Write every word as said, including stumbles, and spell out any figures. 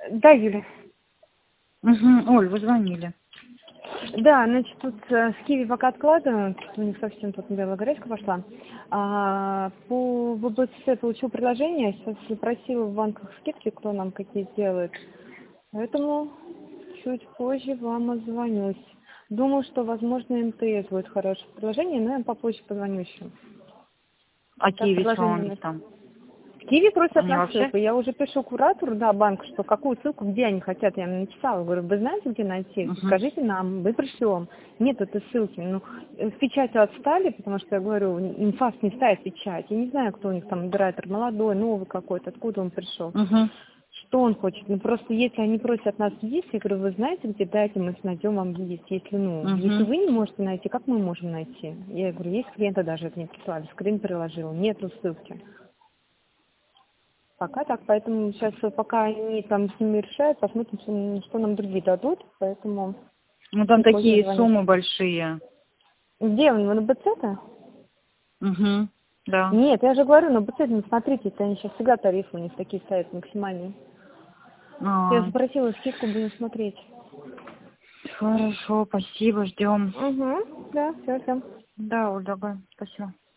Да, Юля. Угу. Оль, вы звонили. Да, значит, тут э, с Киви пока откладываю, у них совсем тут белая горячка пошла. А, по ВБЦ получил предложение, сейчас просила в банках скидки, кто нам какие делает. Поэтому чуть позже вам отзвонюсь. Думаю, что, возможно, МТС будет хорошее предложение, но я попозже позвоню еще. А Так, Киви, что у предложение них нет. там? Киви просят Они на вообще? ссылку. Я уже пишу куратору, да, банк, что какую ссылку, где они хотят. Я им написала, говорю, вы знаете, где найти? Угу. Скажите нам, мы пришлем. Нет этой ссылки. Ну, с печатью отстали, потому что я говорю, инфас не ставит печать. Я не знаю, кто у них там модератор, молодой, новый какой-то, откуда он пришел. Угу. Что он хочет? Ну, просто если они просят нас видеть, я говорю, вы знаете, где, дайте, мы найдем вам видеть. Если, ну, если Угу. вы не можете найти, как мы можем найти? Я говорю, есть клиенты даже это не прислали, скрин приложил, нету ссылки. Пока так, поэтому сейчас пока они там с ними решают, посмотрим, что, что нам другие дадут, поэтому Ну там чуть позже такие звонить. суммы большие. Где он, на БЦ-то? Угу. Да. Нет, я же говорю, на БЦ, ну смотрите, это они сейчас всегда тарифы у них такие ставят максимальные. Я А, запросила скидку, будем смотреть. хорошо, спасибо, ждем. Угу, да, все, все. Да, Оль, давай, спасибо.